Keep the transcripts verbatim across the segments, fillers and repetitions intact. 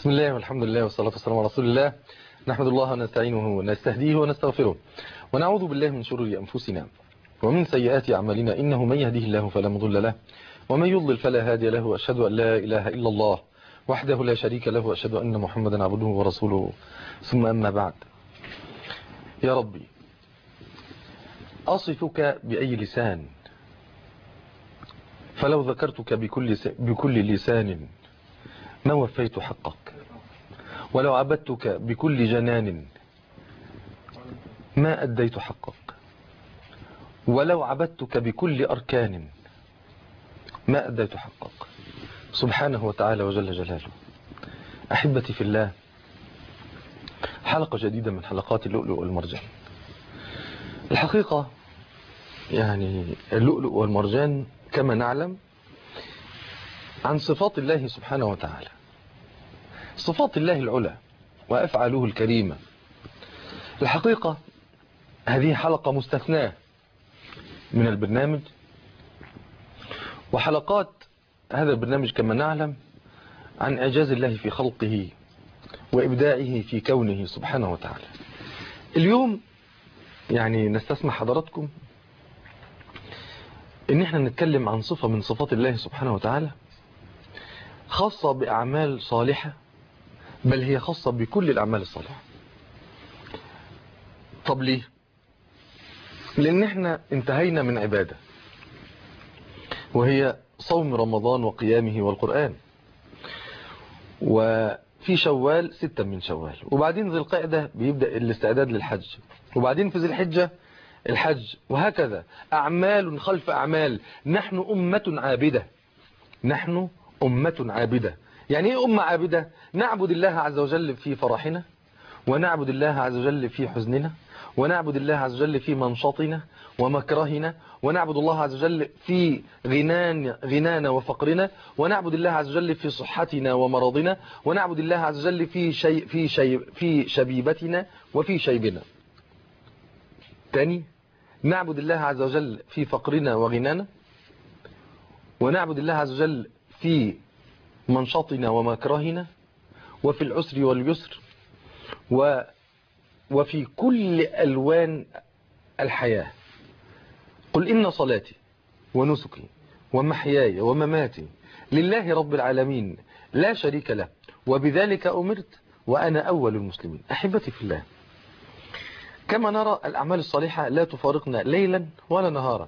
بسم الله والحمد لله والصلاة والسلام على رسول الله. نحمد الله ونستعينه ونستهديه ونستغفره ونعوذ بالله من شرور أنفسنا ومن سيئات أعمالنا، إنه من يهده الله فلا مضل له ومن يضلل فلا هادي له، وأشهد أن لا إله إلا الله وحده لا شريك له، وأشهد أن محمدا عبده ورسوله، ثم أما بعد. يا ربي، أصفك بأي لسان؟ فلو ذكرتك بكل بكل لسان ما وفيت حقك، ولو عبدتك بكل جنان ما أديت حقك، ولو عبدتك بكل أركان ما أديت حقك، سبحانه وتعالى وجل جلاله. أحبتي في الله، حلقة جديدة من حلقات اللؤلؤ والمرجان. الحقيقة يعني اللؤلؤ والمرجان كما نعلم عن صفات الله سبحانه وتعالى، صفات الله العلى وأفعاله الكريمة. الحقيقة هذه حلقة مستثناة من البرنامج، وحلقات هذا البرنامج كما نعلم عن إعجاز الله في خلقه وإبداعه في كونه سبحانه وتعالى. اليوم يعني نستسمح حضراتكم إن احنا نتكلم عن صفة من صفات الله سبحانه وتعالى خاصة بأعمال صالحة، بل هي خاصة بكل الأعمال الصالحة. طب ليه؟ لأن احنا انتهينا من عبادة وهي صوم رمضان وقيامه والقرآن، وفي شوال ستة من شوال، وبعدين ذي القعدة بيبدأ الاستعداد للحج، وبعدين في ذي الحجة الحج، وهكذا أعمال خلف أعمال. نحن أمة عابدة، نحن أمة عابدة. يعني إيه أمة عابدة؟ نعبد الله عز وجل في فرحنا، ونعبد الله عز وجل في حزننا، ونعبد الله عز وجل في منشطنا ومكرهنا، ونعبد الله عز وجل في غنان غنانا وفقرنا، ونعبد الله عز وجل في صحتنا ومرضنا، ونعبد الله عز وجل في شيء في شيء في شبيبتنا وفي شيبنا. تاني، نعبد الله عز وجل في فقرنا وغنانا، ونعبد الله عز وجل في منشطنا ومكرهنا، وفي العسر واليسر، و وفي كل ألوان الحياة. قل إن صلاتي ونسكي ومحياي ومماتي لله رب العالمين لا شريك له وبذلك أمرت وأنا أول المسلمين. أحبتي في الله، كما نرى الأعمال الصالحة لا تفارقنا ليلا ولا نهارا،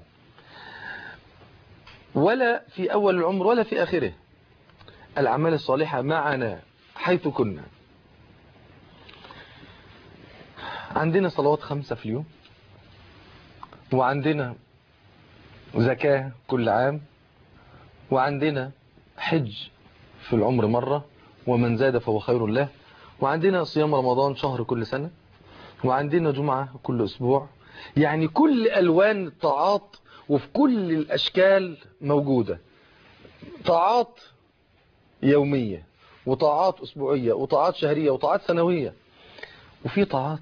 ولا في أول العمر ولا في آخره. الأعمال الصالحة معنا حيث كنا. عندنا صلوات خمسة في اليوم، وعندنا زكاة كل عام، وعندنا حج في العمر مرة ومن زاد فهو خير له، وعندنا صيام رمضان شهر كل سنة، وعندنا جمعة كل أسبوع. يعني كل ألوان الطاعات وفي كل الأشكال موجودة، طاعات يومية وطاعات أسبوعية وطاعات شهرية وطاعات سنوية، وفي طاعات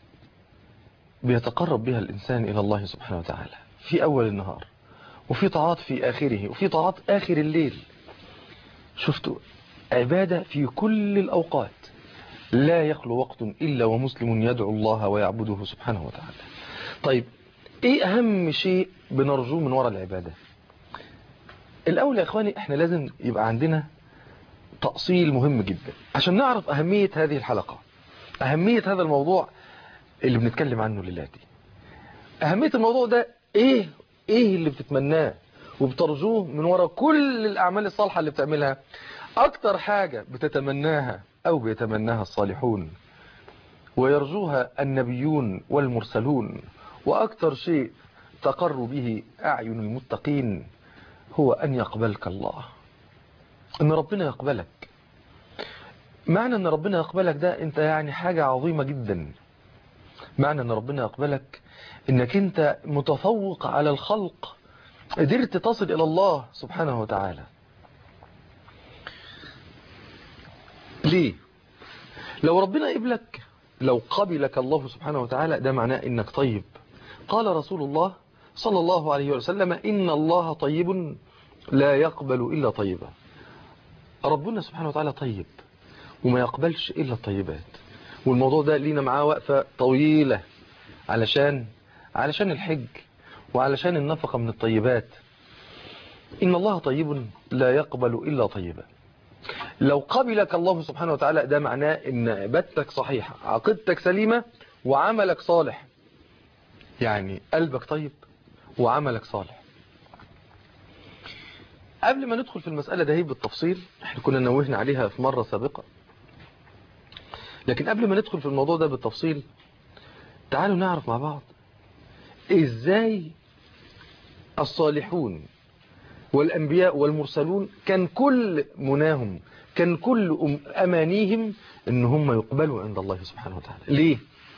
بيتقرب بها الإنسان إلى الله سبحانه وتعالى في أول النهار، وفي طاعات في آخره، وفي طاعات آخر الليل. شفتوا عبادة في كل الأوقات، لا يخلو وقت إلا ومسلم يدعو الله ويعبده سبحانه وتعالى. طيب إيه أهم شيء بنرجوه من وراء العبادة؟ الأول يا إخواني، إحنا لازم يبقى عندنا تأصيل مهم جدا عشان نعرف أهمية هذه الحلقة، أهمية هذا الموضوع اللي بنتكلم عنه للاتي. أهمية الموضوع ده إيه؟ إيه اللي بتتمناه وبترجوه من وراء كل الأعمال الصالحة اللي بتعملها؟ أكتر حاجة بتتمناها أو بيتمناها الصالحون ويرجوها النبيون والمرسلون، وأكتر شيء تقر به أعين المتقين هو أن يقبلك الله، أن ربنا يقبلك. معنى أن ربنا يقبلك ده أنت يعني حاجة عظيمة جدا. معنى أن ربنا يقبلك أنك أنت متفوق على الخلق، قدرت تصل إلى الله سبحانه وتعالى. ليه؟ لو ربنا قبلك، لو قبلك الله سبحانه وتعالى، ده معناه أنك طيب. قال رسول الله صلى الله عليه وسلم: إن الله طيب لا يقبل إلا طيبا. ربنا سبحانه وتعالى طيب، وما يقبلش إلا الطيبات. والموضوع ده لينا معاه وقفة طويلة علشان علشان الحج وعلشان النفقة من الطيبات. إن الله طيب لا يقبل إلا طيبا. لو قبلك الله سبحانه وتعالى ده معناه إن عبادتك صحيحة، عقيدتك سليمة، وعملك صالح. يعني قلبك طيب وعملك صالح. قبل ما ندخل في المسألة ده هي بالتفصيل، احنا كنا نوهنا عليها في مرة سابقة، لكن قبل ما ندخل في الموضوع ده بالتفصيل تعالوا نعرف مع بعض ازاي الصالحون والأنبياء والمرسلون كان كل مناهم، كان كل أمانيهم إن هم يقبلوا عند الله سبحانه وتعالى. ليه؟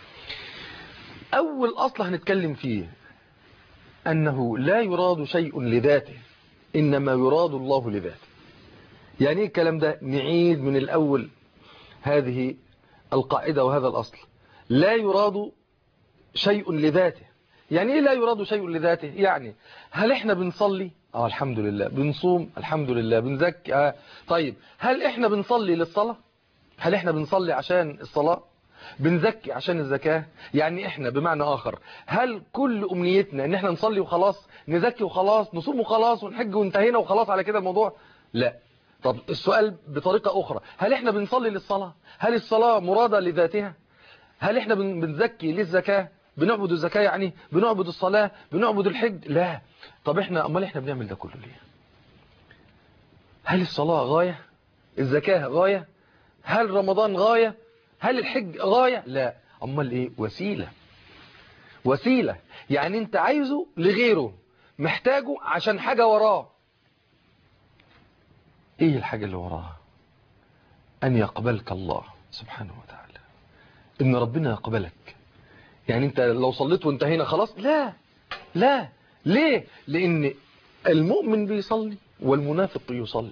أول أصل هنتكلم فيه أنه لا يراد شيء لذاته، إنما يراد الله لذاته. يعني إيه الكلام ده؟ نعيد من الأول هذه القاعدة وهذا الأصل. لا يراد شيء لذاته. يعني إيه لا يراد شيء لذاته؟ يعني هل إحنا بنصلي؟ آه الحمد لله. بنصوم؟ الحمد لله. بنزكي؟ آه. طيب هل إحنا بنصلي للصلاة؟ هل إحنا بنصلي عشان الصلاة؟ بنزكي عشان الزكاة؟ يعني إحنا بمعنى آخر هل كل أمنيتنا إن إحنا نصلي وخلاص، نزكي وخلاص، نصوم وخلاص، ونحج وانتهينا وخلاص على كده الموضوع؟ لا. طب السؤال بطريقة أخرى، هل إحنا بنصلي للصلاة؟ هل الصلاة مرادة لذاتها؟ هل إحنا بنزكي للزكاة؟ بنعبد الزكاة يعني؟ بنعبد الصلاة؟ بنعبد الحج؟ لا. طب إحنا أمال إحنا بنعمل ده كله ليه؟ هل الصلاة غاية؟ الزكاة غاية؟ هل رمضان غاية؟ هل الحج غاية؟ لا. أمال إيه؟ وسيلة. وسيلة. يعني أنت عايزه لغيره، محتاجه عشان حاجة وراه. إيه الحاجة اللي وراها؟ أن يقبلك الله سبحانه وتعالى، إن ربنا يقبلك. يعني أنت لو صليت وانتهينا خلاص؟ لا لا. ليه؟ لأن المؤمن بيصلي والمنافق يصلي.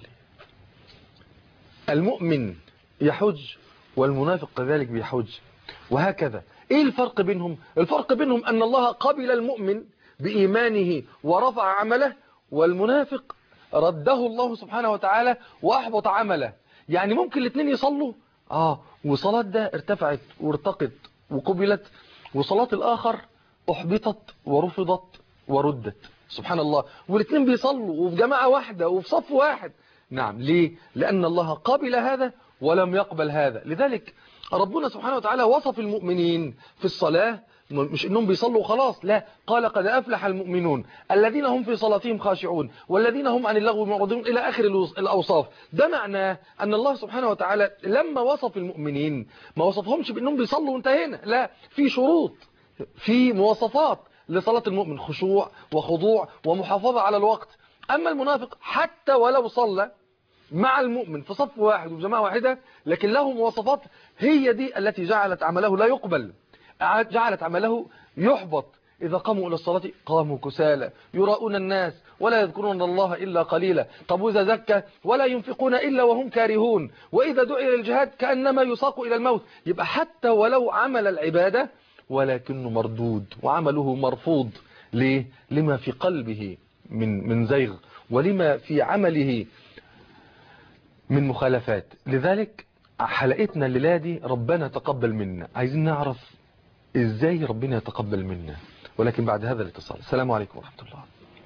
المؤمن يحج والمنافق كذلك بيحج، وهكذا. ايه الفرق بينهم؟ الفرق بينهم ان الله قبل المؤمن بإيمانه ورفع عمله، والمنافق رده الله سبحانه وتعالى واحبط عمله. يعني ممكن الاثنين يصلوا اه وصلاة ده ارتفعت وارتقت وقبلت، وصلاة الاخر احبطت ورفضت وردت. سبحان الله. والاثنين بيصلوا وفي جماعة واحدة وفي صف واحد. نعم. ليه؟ لأن الله قبل هذا ولم يقبل هذا. لذلك ربنا سبحانه وتعالى وصف المؤمنين في الصلاة، مش انهم بيصلوا خلاص، لا. قال قد أفلح المؤمنون الذين هم في صلاتهم خاشعون والذين هم عن اللغو معرضون إلى آخر الأوصاف. ده معناه أن الله سبحانه وتعالى لما وصف المؤمنين ما وصفهمش بأنهم بيصلوا وانتهينا، لا. في شروط، في مواصفات لصلاة المؤمن، خشوع وخضوع ومحافظة على الوقت. أما المنافق حتى ولو صلى مع المؤمن في صف واحد وفي جماعة واحدة، لكن له مواصفات هي دي التي جعلت عمله لا يقبل، جعلت عمله يحبط. إذا قاموا إلى الصلاة قاموا كسالى يراؤون الناس ولا يذكرون الله إلا قليلا. طب وإذا زكى ولا ينفقون إلا وهم كارهون، وإذا دعي إلى الجهاد كأنما يساق إلى الموت. يبقى حتى ولو عمل العبادة ولكنه مردود وعمله مرفوض. ليه؟ لما في قلبه من من زيغ، ولما في عمله من مخالفات. لذلك حلقتنا الليلة دي ربنا تقبل منا، عايزين نعرف ازاي ربنا يتقبل منا، ولكن بعد هذا الاتصال. السلام عليكم ورحمة الله.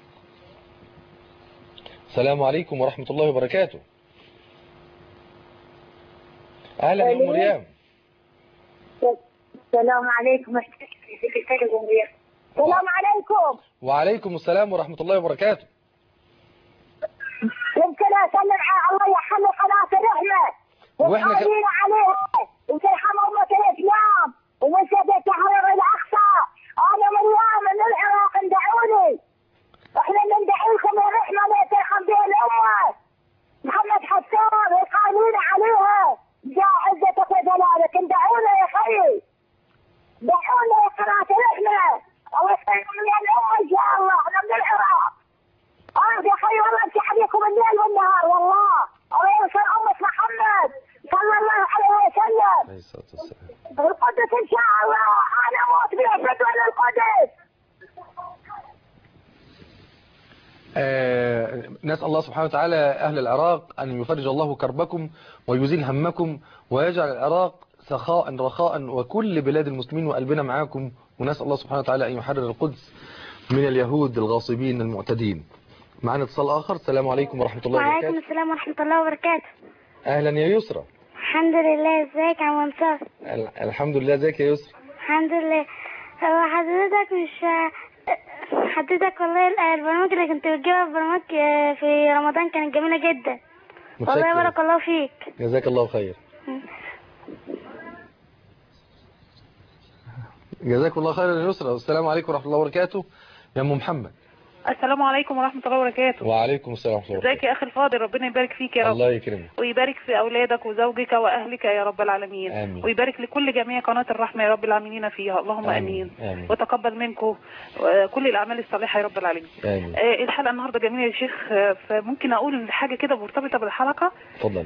السلام عليكم ورحمة الله وبركاته. اهلا يا ام مريم. السلام عليكم. السلام عليكم. وعليكم السلام ورحمة الله وبركاته. يمكن اسلم على الله يحمل قناة الرحمة واحنا ك... عليها وترحم أمة الإسلام ومسجد التحرير الأقصى. أنا مريم من العراق، ندعوني. احنا ندعيكم الرحمة اللي ترحم بها الأمة. محمد حسان يقالون عليها جاء عزتك وجلالك، ندعونا يا خيي، دعونا يا قناة الرحمة. الله يسلم من الأمة إن شاء الله. احنا من العراق. اه يا خي والله امسح عليكم الليل والنهار والله. الله ينصر أمة محمد صلى الله عليه وسلم. عليه الصلاة والسلام. القدس إن شاء الله. أنا أموت بها فتوى للقدس. آه ونسأل الله سبحانه وتعالى أهل العراق أن يفرج الله كربكم ويزيل همكم ويجعل العراق سخاء رخاء وكل بلاد المسلمين وقلبنا معاكم. ونسأل الله سبحانه وتعالى أن يحرر القدس من اليهود الغاصبين المعتدين. معنا اتصال آخر. السلام عليكم ورحمة الله وبركاته. وعليكم السلام ورحمة الله وبركاته. أهلا يا يسرى. الحمد لله. ازيك يا عم منصور؟ الحمد لله. ازيك يا يسرى؟ الحمد لله. هو حضرتك مش حضرتك والله البرامج اللي كنت بتجيبها في برامج في رمضان كانت جميلة جدا والله بارك الله فيك. جزاك الله خير. جزاك الله خير يا يسرى. والسلام عليكم ورحمة الله وبركاته. يا ام محمد. السلام عليكم ورحمة الله وبركاته. وعليكم السلام ورحمة الله وبركاته. ازيك يا اخي الفاضل؟ ربنا يبارك فيك يا رب. الله يكرمك ويبارك في اولادك وزوجك واهلك يا رب العالمين. آمين. ويبارك لكل جميع قناة الرحمة يا رب العالمين فيها، اللهم امين, آمين. آمين. وتقبل منكم كل الاعمال الصالحة يا رب العالمين. آمين. آه الحلقة النهاردة جميلة يا شيخ، فممكن اقول حاجة كده مرتبطة بالحلقة؟ اتفضل.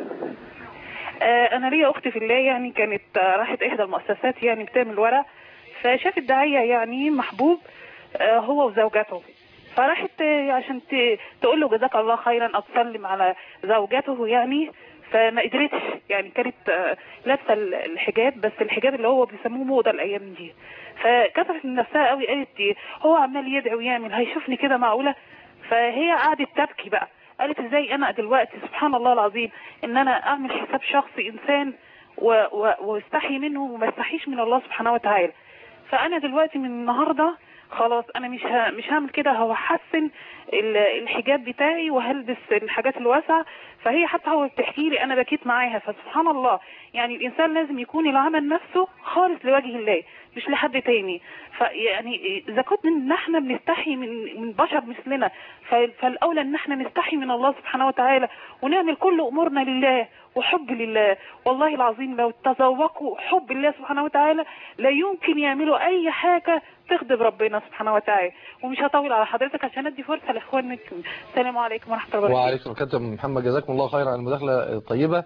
آه انا ليا اختي في الله، يعني كانت راحت احدى المؤسسات يعني بتعمل ورق، فشافت داعية يعني محبوب آه هو وزوجته، فراحت عشان تقول له جزاك الله خيرا او تسلم على زوجته يعني، فما قدرتش يعني، كانت لابسه الحجاب بس الحجاب اللي هو بيسموه موضه الايام دي، فكتفت من نفسها قوي، قالت هو عمال يدعي ويعمل هيشوفني كده معقوله؟ فهي قعدت تبكي بقى، قالت ازاي انا دلوقتي سبحان الله العظيم ان انا اعمل حساب شخصي انسان واستحي منه وما استحيش من الله سبحانه وتعالى، فانا دلوقتي من النهارده خلاص انا مش ها مش هعمل كده، هو حسن الحجاب بتاعي وهلبس الحاجات الواسعه. فهي حتى هو بتحكي لي انا بكيت معاها، فسبحان الله يعني الانسان لازم يكون العمل نفسه خالص لوجه الله مش لحد تاني. فيعني اذا كنا ان احنا بنستحي من من بشر مثلنا، فالاولى ان احنا نستحي من الله سبحانه وتعالى ونعمل كل امورنا لله وحب لله. والله العظيم لو تذوقوا حب الله سبحانه وتعالى لا يمكن يعملوا اي حاجه تغضب ربنا سبحانه وتعالى. ومش هطول على حضرتك عشان ادي فرصه لاخوانك. السلام عليكم ورحمه الله وبركاته. وعليكم السلام محمد. جزاكم الله خيرا على المداخله الطيبه،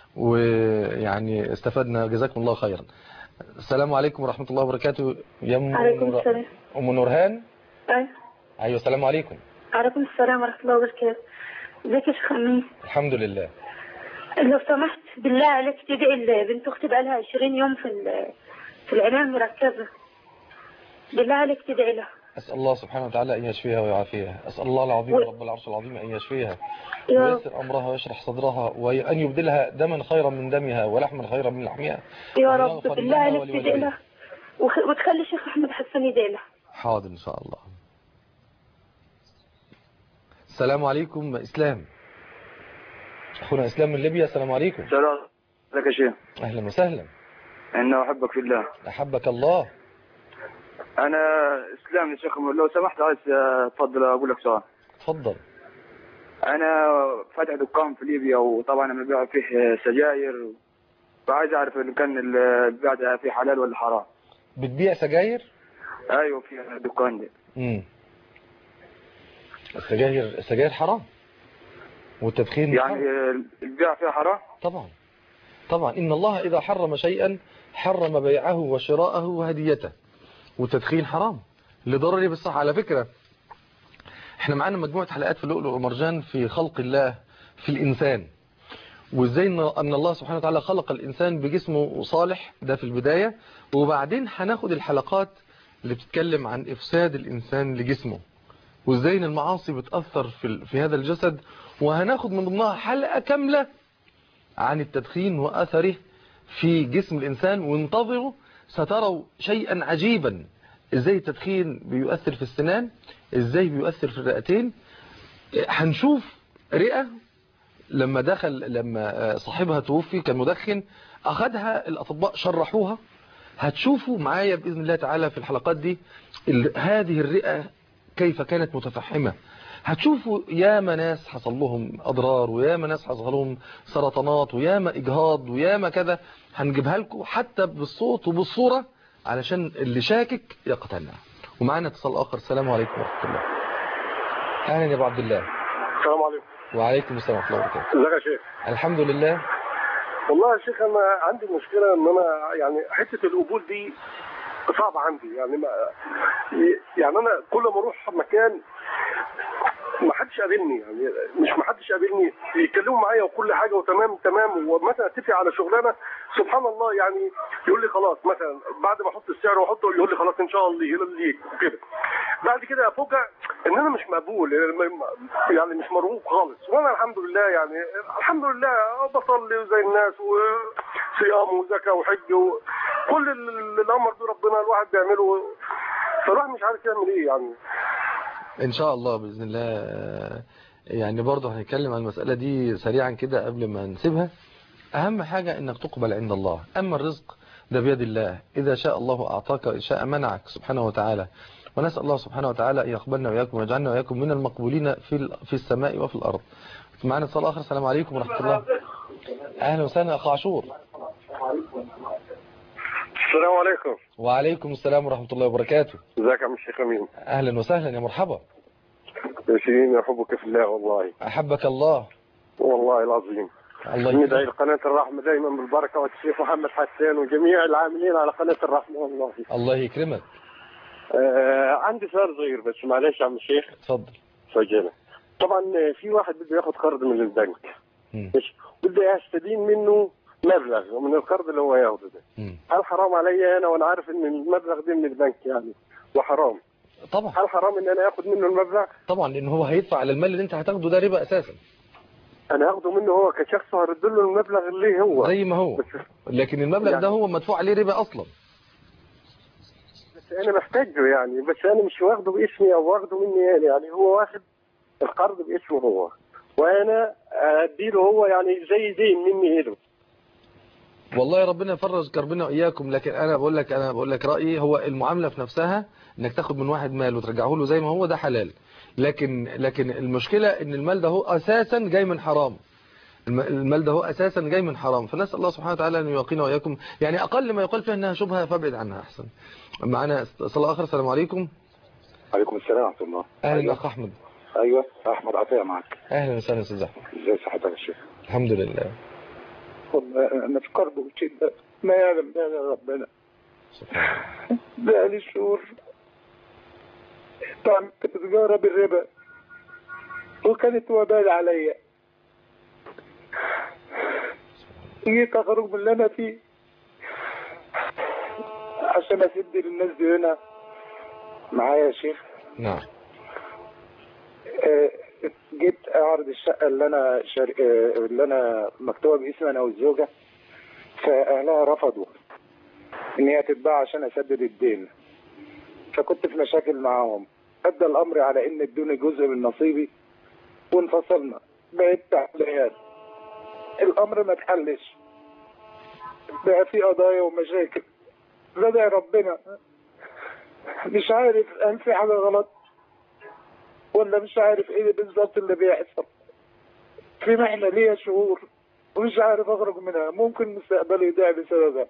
ويعني استفدنا. جزاكم الله خيرا. السلام عليكم ورحمه الله وبركاته. يا ام عليكم السلام. ام نورهان. ايوه ايوه السلام عليكم. عليكم السلام ورحمه الله وبركاته. ازيك يا شيخ امين؟ الحمد لله. لو سمحت بالله عليك تدعي بنت اختي بقى لها عشرين يوم في في العنايه المركزه، بالله عليك تدعي لها. أسأل الله سبحانه وتعالى أن يشفيها ويعافيها. أسأل الله العظيم و... رب العرش العظيم أن يشفيها ويسر أمرها ويشرح صدرها وأن يبدلها دما خيرا من دمها ولحما خيرا من لحمها يا رب. بالله عليك تدعي لها وخ... وتخلي الشيخ أحمد حسن يدعي لها. حاضر إن شاء الله. السلام عليكم إسلام. أخونا إسلام من ليبيا. السلام عليكم. السلام عليكم يا شيخ. أهلا وسهلا. إنه أحبك في الله. أحبك الله. أنا إسلام يا شيخ، لو سمحت عايز تفضل أقول لك سؤال. تفضل. أنا فاتح دكان في ليبيا، وطبعا أنا ببيع فيه سجاير، فعايز أعرف إذا كان البيع فيه حلال ولا حرام. بتبيع سجاير؟ أيوه في الدكان دي. امم السجاير السجاير حرام والتدخين يعني حرام. البيع فيها حرام؟ طبعا طبعا. إن الله إذا حرم شيئا حرم بيعه وشراءه وهديته، والتدخين حرام لضرره بالصحة. على فكرة احنا معانا مجموعة حلقات في اللؤلؤ والمرجان في خلق الله في الإنسان، وازاي ان الله سبحانه وتعالى خلق الإنسان بجسمه صالح، ده في البداية، وبعدين هناخد الحلقات اللي بتتكلم عن إفساد الإنسان لجسمه وازاي ان المعاصي بتأثر في, في هذا الجسد، وهناخد من ضمنها حلقة كاملة عن التدخين وأثره في جسم الإنسان. وانتظروا ستروا شيئا عجيبا، ازاي التدخين بيؤثر في السنان، ازاي بيؤثر في الرئتين. هنشوف رئة لما دخل لما صاحبها توفي كان مدخن، اخدها الاطباء شرحوها. هتشوفوا معايا باذن الله تعالى في الحلقات دي هذه الرئة كيف كانت متفحمة. هتشوفوا ياما ناس حصل لهم اضرار، وياما ناس حصل لهم سرطانات، وياما اجهاض، وياما كذا. هنجيبها لكم حتى بالصوت وبالصورة علشان اللي شاكك يقتنع. ومعانا اتصال اخر. السلام عليكم ورحمة الله. اهلا يا ابو عبد الله. السلام عليكم. وعليكم السلام ورحمة الله وبركاته. ازيك يا شيخ؟ الحمد لله. والله يا شيخ انا عندي مشكلة ان انا يعني حتة القبول دي صعبة عندي، يعني ما يعني انا كل ما اروح مكان ما حدش قابلني، يعني مش ما حدش قابلني، يتكلموا معايا وكل حاجه وتمام تمام، ومثلا اتفق على شغلانه سبحان الله يعني يقول لي خلاص، مثلا بعد ما احط السعر واحطه يقول لي خلاص ان شاء الله ليك كده. بعد كده افوجئ ان انا مش مقبول، يعني مش مرغوب خالص. وانا الحمد لله يعني الحمد لله بصلي زي الناس وصيام وزكاه وحج وكل الامر ده ربنا الواحد بيعمله، فالواحد مش عارف يعمل ايه يعني. ان شاء الله باذن الله. يعني برضه هنتكلم عن المساله دي سريعا كده قبل ما نسيبها. اهم حاجه انك تقبل عند الله، اما الرزق ده بيد الله، اذا شاء الله اعطاك وان شاء منعك سبحانه وتعالى. ونسال الله سبحانه وتعالى ان يقبلنا واياكم ويجعلنا واياكم من المقبولين في في السماء وفي الارض. معنا اتصال اخر. السلام عليكم ورحمه الله. اهلا وسهلا اخ عاشور. السلام عليكم. وعليكم السلام ورحمه الله وبركاته. ازيك يا عم الشيخ امين؟ اهلا وسهلا يا مرحبا. يا شيرين احبك في الله والله. احبك الله والله العظيم. الله ندعي لقناة الرحمة دايما بالبركة، والشيخ محمد حسان وجميع العاملين على قناة الرحمة والله. الله يكرمك. آه عندي سؤال صغير بس معلش يا عم الشيخ. اتفضل. سجله. طبعا في واحد بده ياخد قرض من البنك، مش بده يستدين منه مبلغ من القرض اللي هو ياخده ده. مم. هل حرام علي انا وانا عارف ان المبلغ ده من البنك يعني وحرام؟ طبعا. هل حرام ان انا اخد منه المبلغ؟ طبعا، لان هو هيدفع على المال اللي انت هتاخده ده ربا اساسا. انا هاخده منه هو كشخص وهرد له المبلغ اللي هو زي ما هو، لكن المبلغ يعني ده هو مدفوع عليه ربا اصلا. بس انا محتاجه يعني، بس انا مش واخده باسمي او واخده مني انا، يعني هو واخد القرض باسمه هو وانا اديله هو يعني زي دين مني له. والله ربنا يفرج كربنا واياكم، لكن انا بقول لك انا بقول لك رايي هو المعامله في نفسها، انك تاخد من واحد مال وترجعه له زي ما هو، ده حلال. لكن لكن المشكله ان المال ده هو اساسا جاي من حرام. المال ده هو اساسا جاي من حرام، فنسال الله سبحانه وتعالى ان يوقينا واياكم. يعني اقل ما يقال فيها انها شبهه فابعد عنها احسن. معنا صلاه اخر. السلام عليكم. عليكم السلام ورحمه الله. اهلا أيوة. اخ احمد. ايوه احمد عطيه معك. اهلا وسهلا يا استاذ احمد. ازي صحتك يا شيخ؟ الحمد لله. والله انا في قرب وشده ما يعلم بها ربنا. بقالي شهور طعمت تجاره بالربا وكانت وبال عليا. جيت اخرج من اللي انا فيه عشان اسد للناس دي هنا معايا يا شيخ. نعم. آه جيت اعرض الشقه اللي انا شر... آه اللي انا مكتوبه باسمي انا والزوجه، فاهلها رفضوا ان هي تتباع عشان اسدد الدين، فكنت في مشاكل معاهم. ادى الامر على ان ادوني جزء من نصيبي وانفصلنا، بقيت تحليات. الامر ما اتحلش، بقى في قضايا ومشاكل. بدعي ربنا، مش عارف هل في حاجه غلط ولا مش عارف ايه بالظبط اللي بيحصل. في محنه ليا شهور ومش عارف اخرج منها، ممكن مستقبلي يضيع بسببها.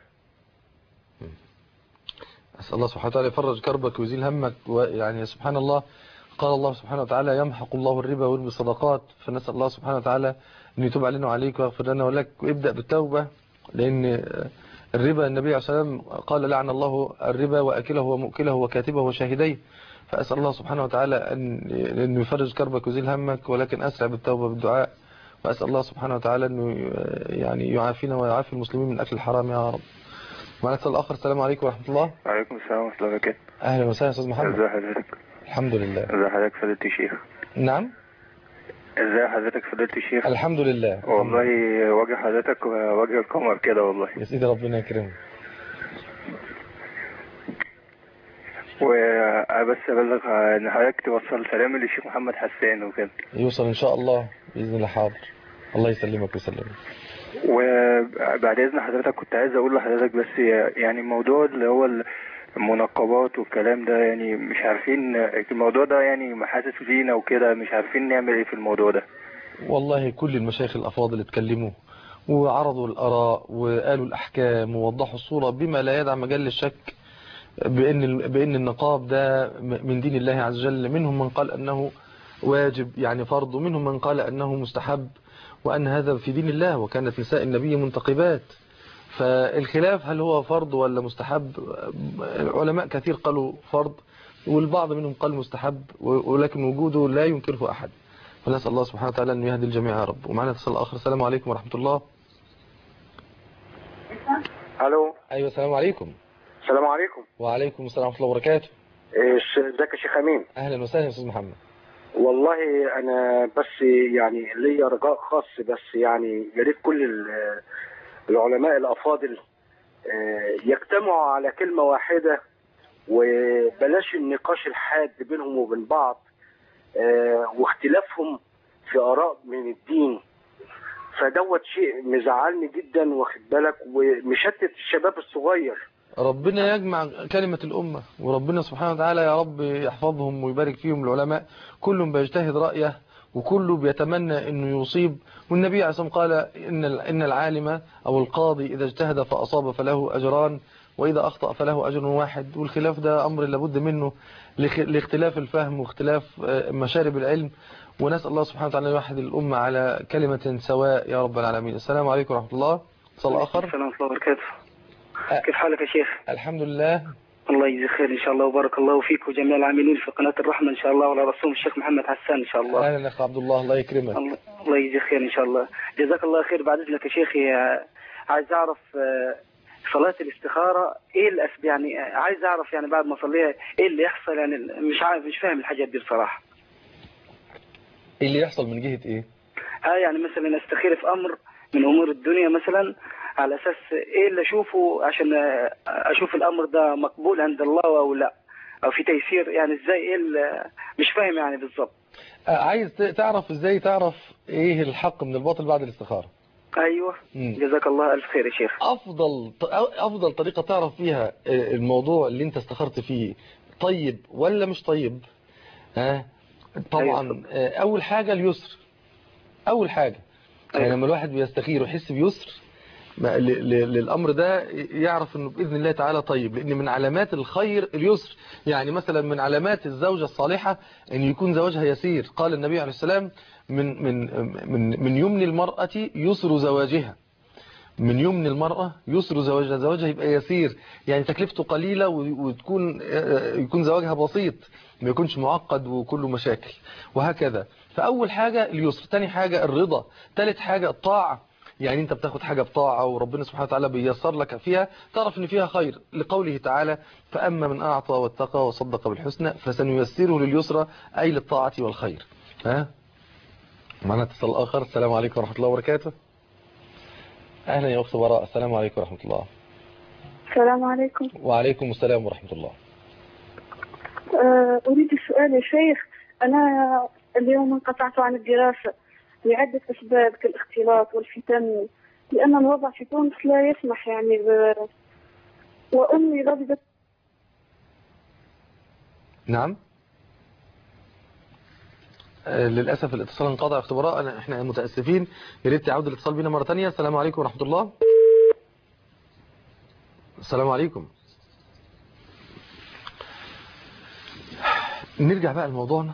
أسأل الله سبحانه وتعالى يفرج كربك ويزيل همك. ويعني سبحان الله، قال الله سبحانه وتعالى يمحق الله الربا ويربي الصدقات، فنسأل الله سبحانه وتعالى أن يتوب علينا وعليك ويغفر لنا ولك، ويبدأ بالتوبة. لأن الربا النبي عليه الصلاة والسلام قال لعن الله الربا وأكله ومؤكله وكاتبه وشاهديه. فأسأل الله سبحانه وتعالى أن يفرج كربك ويزيل همك، ولكن أسرع بالتوبة بالدعاء. وأسأل الله سبحانه وتعالى أنه يعني يعافينا ويعافي المسلمين من أكل الحرام يا رب. معنا اتصال آخر. السلام عليكم ورحمة الله. وعليكم السلام ورحمة الله وبركاته. أهلا وسهلا أستاذ محمد. ازي حضرتك؟ الحمد لله. ازي حضرتك فضيلة الشيخ؟ نعم. ازي حضرتك فضيلة الشيخ؟ الحمد لله. والله وجه حضرتك وجه القمر كده والله. يا سيدي ربنا يكرمك. وبس ابلغ ان حضرتك توصل سلامي للشيخ محمد حسان وكده. يوصل ان شاء الله باذن الله. حاضر. الله يسلمك ويسلمك. وبعد اذن حضرتك كنت عايز اقول لحضرتك بس يعني الموضوع اللي هو المناقبات والكلام ده، يعني مش عارفين الموضوع ده، يعني محاسس فينا وكده، مش عارفين نعمل ايه في الموضوع ده. والله كل المشايخ الافاضل اتكلموا وعرضوا الاراء وقالوا الاحكام ووضحوا الصوره بما لا يدع مجال للشك بان بان النقاب ده من دين الله عز وجل. منهم من قال انه واجب يعني فرض، ومنهم من قال انه مستحب، وان هذا في دين الله، وكانت نساء النبي منتقبات. فالخلاف هل هو فرض ولا مستحب، العلماء كثير قالوا فرض والبعض منهم قال مستحب، ولكن وجوده لا ينكره أحد. فنسأل الله سبحانه وتعالى أن يهدي الجميع يا رب. ومعنا اتصال آخر. السلام عليكم ورحمة الله. الو. ايوه السلام عليكم. السلام عليكم. وعليكم السلام ورحمه الله وبركاته. ازيك يا شيخ امين؟ اهلا وسهلا يا استاذ محمد. والله انا بس يعني ليا رجاء خاص، بس يعني يا ريت كل العلماء الافاضل يجتمعوا على كلمه واحده، وبلاش النقاش الحاد بينهم وبين بعض واختلافهم في اراء من الدين. فدوت شيء مزعلني جدا، واخد بالك، ومشتت الشباب الصغير. ربنا يجمع كلمة الأمة، وربنا سبحانه وتعالى يا رب يحفظهم ويبارك فيهم. العلماء كلهم بيجتهد رأيه، وكله بيتمنى أنه يصيب. والنبي عليه الصلاة والسلام قال إن إن العالم أو القاضي إذا اجتهد فأصاب فله أجران، وإذا أخطأ فله أجر واحد. والخلاف ده أمر لابد منه لاختلاف الفهم واختلاف مشارب العلم. ونسأل الله سبحانه وتعالى يوحد الأمة على كلمة سواء يا رب العالمين. السلام عليكم ورحمة الله. اتصال آخر. السلام ورحمة الله وبركاته. كيف حالك يا شيخ؟ الحمد لله. الله يجزي خير إن شاء الله، وبارك الله فيك وجميع العاملين في قناة الرحمة إن شاء الله، وعلى رسول الشيخ محمد حسان إن شاء الله. أهلا أخ عبد الله، الله يكرمك. الله, الله يجزي خير إن شاء الله. جزاك الله خير. بعد إذنك يا شيخي عايز أعرف صلاة الاستخارة إيه الأسباب، يعني عايز أعرف يعني بعد ما أصليها إيه اللي يحصل، يعني مش عارف مش فاهم الحاجات دي بصراحة. إيه اللي يحصل من جهة إيه؟ ها يعني مثلا أستخير في أمر من أمور الدنيا مثلا، على أساس إيه اللي أشوفه عشان أشوف الأمر ده مقبول عند الله أو لا، أو في تيسير، يعني إزاي إيه مش فاهم يعني بالضبط. عايز تعرف إزاي تعرف إيه الحق من الباطل بعد الاستخارة. أيوة. مم. جزاك الله ألف خير يا شيخ. أفضل أفضل طريقة تعرف فيها الموضوع اللي أنت استخرت فيه طيب ولا مش طيب، ها طبعا. أيوة. أول حاجة اليسر، أول حاجة. أيوة. يعني لما الواحد بيستخير ويحس بيسر للأمر ده يعرف أنه بإذن الله تعالى طيب، لأن من علامات الخير اليسر. يعني مثلا من علامات الزوجة الصالحة أن يكون زواجها يسير. قال النبي عليه السلام من من من من يمن المرأة يسر زواجها، من يمن المرأة يسر زواجها، زواجها يبقى يسير، يعني تكلفته قليلة وتكون يكون زواجها بسيط، ما يكونش معقد وكله مشاكل وهكذا. فأول حاجة اليسر، ثاني حاجة الرضا، ثالث حاجة الطاعة. يعني انت بتاخد حاجة بطاعة وربنا سبحانه وتعالى بيسر لك فيها، تعرف ان فيها خير، لقوله تعالى فأما من أعطى واتقى وصدق بالحسنى فسنيسره لليسرى، أي للطاعة والخير. ها معنا اتصال آخر. السلام عليكم ورحمة الله وبركاته. أهلا يا أخت براء. السلام عليكم ورحمة الله. السلام عليكم. وعليكم السلام ورحمة الله. أريد السؤال يا شيخ. أنا اليوم انقطعت عن الدراسة لعدة أسباب كالاختلاط والفتن، لأن الوضع في تونس لا يسمح يعني ب... وأمي رفضت. نعم آه للأسف الاتصال انقطع. اختبراء أنا احنا متأسفين، يا ريت تعود الاتصال بينا مرة تانية. السلام عليكم ورحمة الله. السلام عليكم. نرجع بقى لموضوعنا.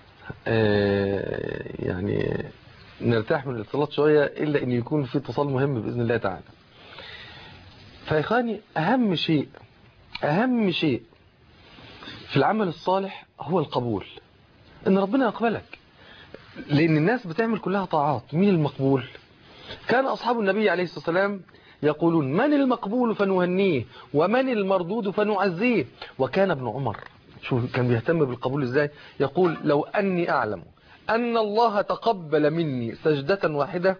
آه يعني نرتاح من الاتصالات شوية، إلا أن يكون في اتصال مهم بإذن الله تعالى. فإخواني أهم شيء أهم شيء في العمل الصالح هو القبول، إن ربنا يقبلك، لأن الناس بتعمل كلها طاعات. مين المقبول؟ كان أصحاب النبي عليه الصلاة والسلام يقولون من المقبول فنهنيه ومن المردود فنعزيه. وكان ابن عمر شوف كان بيهتم بالقبول إزاي، يقول لو أني أعلم أن الله تقبل مني سجدة واحدة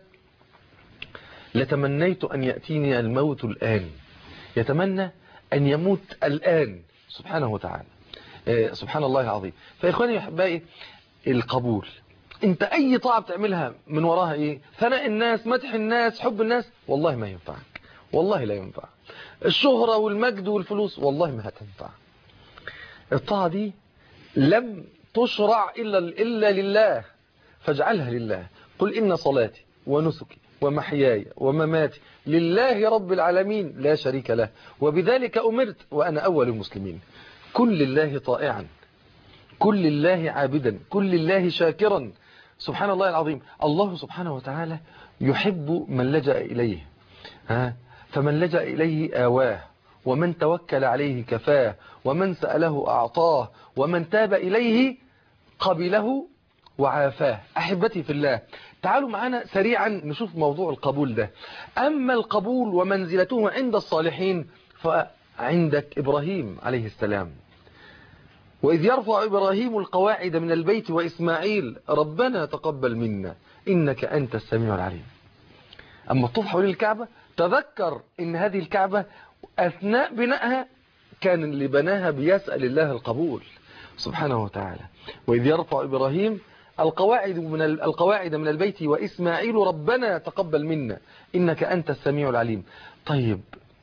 لتمنيت أن يأتيني الموت الآن. يتمنى أن يموت الآن سبحانه وتعالى. سبحان الله العظيم. فإخواني أحبائي القبول، انت أي طاعة بتعملها من وراها إيه؟ ثناء الناس، مدح الناس، حب الناس، والله ما ينفعك، والله لا ينفع. الشهرة والمجد والفلوس والله ما هتنفع. الطاعة دي لم تشرع إلا, إلا لله، فاجعلها لله. قل إن صلاتي ونسكي ومحياي ومماتي لله رب العالمين لا شريك له وبذلك أمرت وأنا أول المسلمين. كل الله طائعا، كل الله عابدا، كل الله شاكرا. سبحان الله العظيم. الله سبحانه وتعالى يحب من لجأ إليه، ها فمن لجأ إليه آواه ومن توكل عليه كفاه، ومن سأله أعطاه، ومن تاب إليه قبله وعافاه. أحبتي في الله، تعالوا معنا سريعا نشوف موضوع القبول ده. أما القبول ومنزلته عند الصالحين فعندك إبراهيم عليه السلام، وإذ يرفع إبراهيم القواعد من البيت وإسماعيل ربنا تقبل منا إنك أنت السميع العليم. أما الطوف حول الكعبة تذكر إن هذه الكعبة أثناء بنائها كان اللي بناها بيسأل الله القبول سبحانه وتعالى. وإذ يرفع إبراهيم القواعد من القواعد من البيت وإسماعيل ربنا تقبل منا إنك أنت السميع العليم. طيب،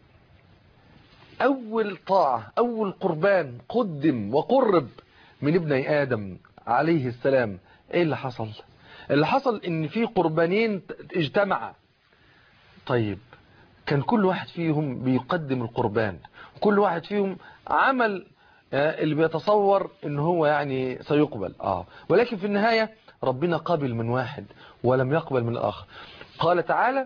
أول طاعة أول قربان قدم وقرب من ابني آدم عليه السلام، إيه اللي حصل؟ اللي حصل إن في قربانين اجتمعا. طيب، كان كل واحد فيهم بيقدم القربان، وكل واحد فيهم عمل اللي بيتصور إن هو يعني سيقبل آه ولكن في النهاية ربنا قبل من واحد ولم يقبل من الآخر. قال تعالى: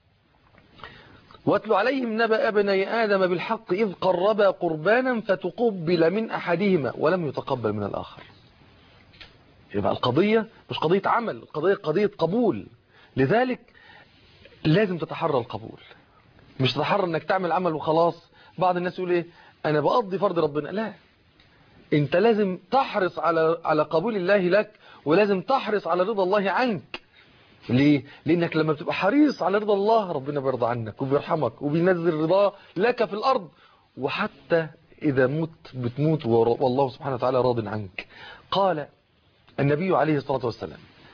واتل عليهم نبأ ابني آدم بالحق إذ قربا قربانا فتقبل من أحدهما ولم يتقبل من الآخر. يبقى القضية مش قضية عمل، القضية قضية قبول. لذلك لازم تتحرى القبول، مش تتحرى انك تعمل عمل وخلاص. بعض الناس يقول ايه، انا بقضي فرض ربنا. لا، انت لازم تحرص على على قبول الله لك، ولازم تحرص على رضا الله عنك. ليه؟ لانك لما بتبقى حريص على رضا الله ربنا بيرضى عنك وبيرحمك وبينزل رضاه لك في الارض، وحتى اذا مت بتموت والله سبحانه وتعالى راض عنك. قال النبي عليه الصلاة والسلام،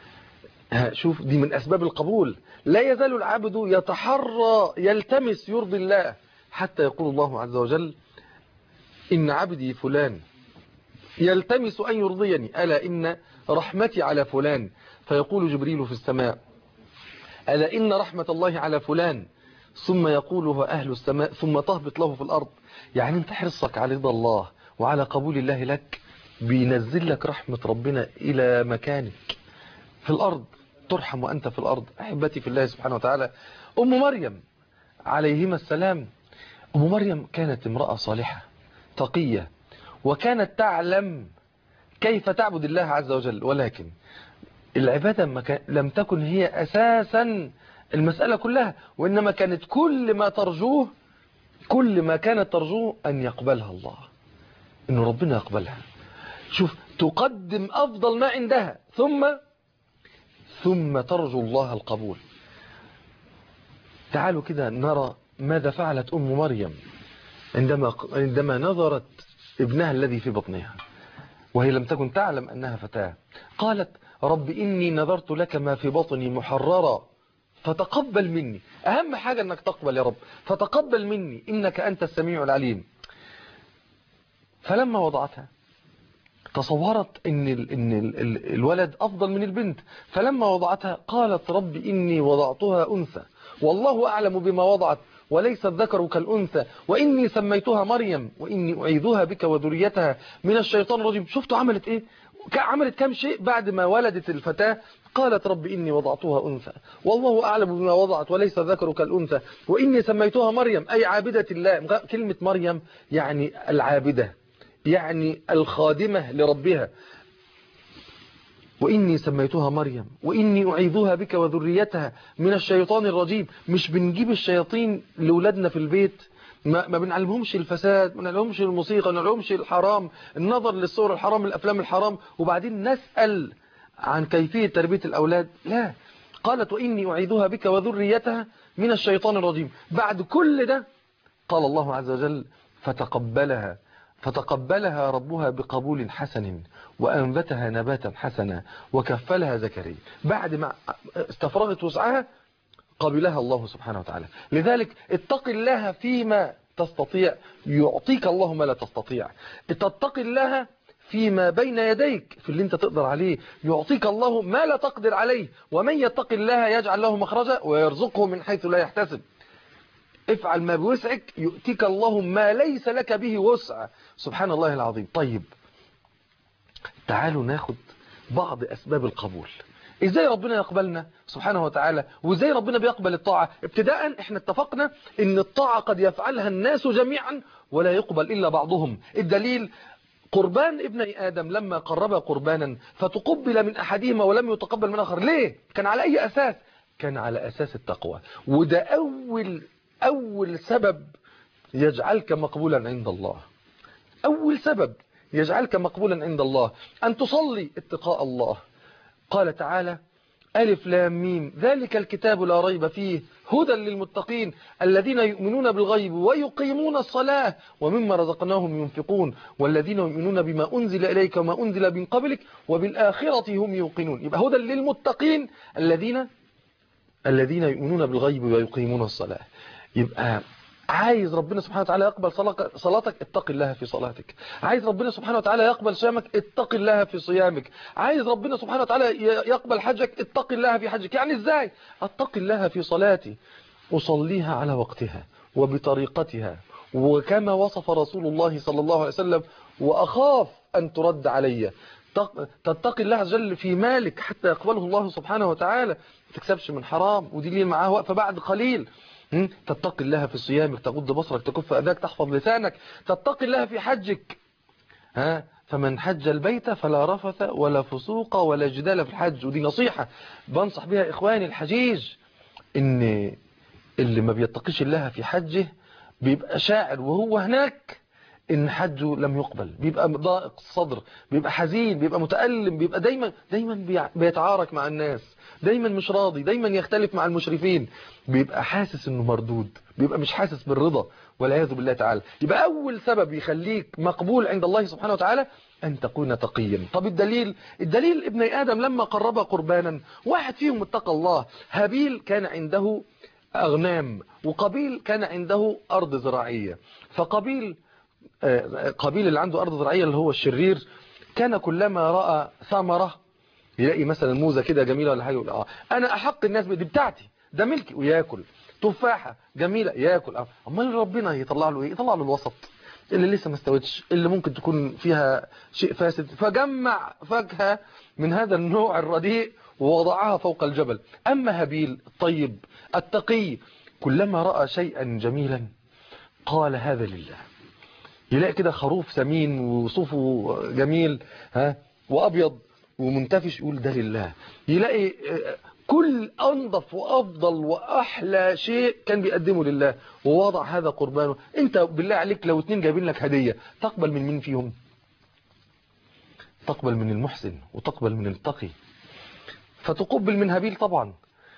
شوف دي من أسباب القبول: لا يزال العبد يتحرى يلتمس يرضي الله حتى يقول الله عز وجل: إن عبدي فلان يلتمس أن يرضيني ألا إن رحمتي على فلان. فيقول جبريل في السماء: ألا إن رحمة الله على فلان. ثم يقولها أهل السماء ثم تهبط له في الأرض. يعني انت حرصك على رضا الله وعلى قبول الله لك بينزل لك رحمة ربنا إلى مكانك في الأرض، ترحم وأنت في الأرض. أحبتي في الله سبحانه وتعالى، أم مريم عليهما السلام، أم مريم كانت امرأة صالحة تقية، وكانت تعلم كيف تعبد الله عز وجل، ولكن العبادة لم تكن هي أساسا المسألة كلها، وإنما كانت كل ما ترجوه كل ما كانت ترجوه أن يقبلها الله، إنه ربنا يقبلها. شوف، تقدم أفضل ما عندها ثم ثم ترجو الله القبول. تعالوا كده نرى ماذا فعلت أم مريم عندما عندما نظرت ابنها الذي في بطنها وهي لم تكن تعلم أنها فتاة. قالت: رب إني نذرت لك ما في بطني محررا فتقبل مني. أهم حاجة أنك تقبل يا رب، فتقبل مني إنك أنت السميع العليم. فلما وضعتها تصورت ان ال ان ال ال الولد افضل من البنت، فلما وضعتها قالت: رب اني وضعتها انثى والله اعلم بما وضعت وليس الذكر كالانثى واني سميتها مريم واني اعيذها بك وذريتها من الشيطان الرجيم. شفتوا عملت ايه؟ عملت كم شيء بعد ما ولدت الفتاة. قالت: رب اني وضعتها انثى والله اعلم بما وضعت وليس الذكر كالانثى واني سميتها مريم، اي عابدة الله. كلمة مريم يعني العابدة، يعني الخادمة لربها. وإني سميتها مريم وإني أعيذها بك وذريتها من الشيطان الرجيم. مش بنجيب الشياطين لأولادنا في البيت، ما, ما بنعلمهمش الفساد، ما بنعلمهمش الموسيقى، ما بنعلمهمش الحرام، النظر للصور الحرام، الأفلام الحرام، وبعدين نسأل عن كيفية تربية الأولاد. لا، قالت: وإني أعيذها بك وذريتها من الشيطان الرجيم. بعد كل ده قال الله عز وجل: فتقبلها فتقبلها ربها بقبول حسن وأنبتها نباتا حسنا وكفلها زكريا. بعد ما استفرغت وسعها قبلها الله سبحانه وتعالى. لذلك اتق الله فيما تستطيع يعطيك الله ما لا تستطيع. تتقي الله فيما بين يديك، في اللي انت تقدر عليه يعطيك الله ما لا تقدر عليه. ومن يتق الله يجعل له مخرجا ويرزقه من حيث لا يحتسب. افعل ما بوسعك يؤتيك الله ما ليس لك به وسع. سبحان الله العظيم. طيب، تعالوا ناخد بعض أسباب القبول. ازاي ربنا يقبلنا سبحانه وتعالى، وازاي ربنا بيقبل الطاعة. ابتداء احنا اتفقنا ان الطاعة قد يفعلها الناس جميعا ولا يقبل الا بعضهم. الدليل قربان ابن آدم لما قرب قربانا فتقبل من أحدهما ولم يتقبل من آخر. ليه؟ كان على أي أساس؟ كان على أساس التقوى. وده أول أول سبب يجعلك مقبولا عند الله. أول سبب يجعلك مقبولا عند الله أن تصلي اتقاء الله. قال تعالى ألف لام ميم ذلك الكتاب لا ريب فيه هدى للمتقين الذين يؤمنون بالغيب ويقيمون الصلاة ومما رزقناهم ينفقون والذين يؤمنون بما أنزل إليك وما أنزل من قبلك وبالآخرة هم يوقنون. يبقى هدى للمتقين الذين الذين يؤمنون بالغيب ويقيمون الصلاة. يبقى عايز ربنا سبحانه وتعالى يقبل صلاتك اتق الله في صلاتك. عايز ربنا سبحانه وتعالى يقبل صيامك اتق الله في صيامك. عايز ربنا سبحانه وتعالى يقبل حجك اتق الله في حجك. يعني ازاي؟ اتق الله في صلاتي، أصليها على وقتها وبطريقتها وكما وصف رسول الله صلى الله عليه وسلم، وأخاف أن ترد علي. تتقي الله عز وجل في مالك حتى يقبله الله سبحانه وتعالى، ما تكسبش من حرام، ودي ليه معاه وقفة بعد قليل. تتقي الله في صيامك، تغض بصرك، تكف أذاك، تحفظ لسانك. تتقي الله في حجك، ها فمن حج البيت فلا رفث ولا فسوق ولا جدال في الحج. ودي نصيحة بنصح بها إخواني الحجيج، إن اللي ما بيتقيش الله في حجه بيبقى شاعر وهو هناك إن حجه لم يقبل، بيبقى ضائق الصدر، بيبقى حزين، بيبقى متألم، بيبقى دايما دايما بيتعارك مع الناس، دايما مش راضي، دايما يختلف مع المشرفين، بيبقى حاسس إنه مردود، بيبقى مش حاسس بالرضا والعياذ بالله تعالى. يبقى أول سبب يخليك مقبول عند الله سبحانه وتعالى أن تكون تقيا. طب الدليل؟ الدليل ابن آدم لما قرب قربانا واحد فيهم اتقى الله. هابيل كان عنده أغنام وقبيل كان عنده أرض زراعية. فقبيل قبيل اللي عنده أرض زراعية اللي هو الشرير كان كلما رأى ثمرة يلاقي مثلا موزة كده جميلة ولا حاجة يقول اه أنا أحق الناس دي بتاعتي، ده ملكي، وياكل. تفاحة جميلة ياكل. أمال ربنا يطلع له إيه؟ يطلع له الوسط اللي لسه ما استوتش، اللي ممكن تكون فيها شيء فاسد، فجمع فاكهة من هذا النوع الرديء ووضعها فوق الجبل. أما هابيل الطيب التقي كلما رأى شيئا جميلا قال هذا لله. يلاقي كده خروف سمين وصوفه جميل ها وأبيض ومنتفش يقول ده لله. يلاقي كل أنظف وأفضل وأحلى شيء كان بيقدمه لله ووضع هذا قربانه. انت بالله عليك لو اتنين جايبين لك هدية تقبل من مين فيهم؟ تقبل من المحسن وتقبل من التقي. فتقبل من هابيل طبعا،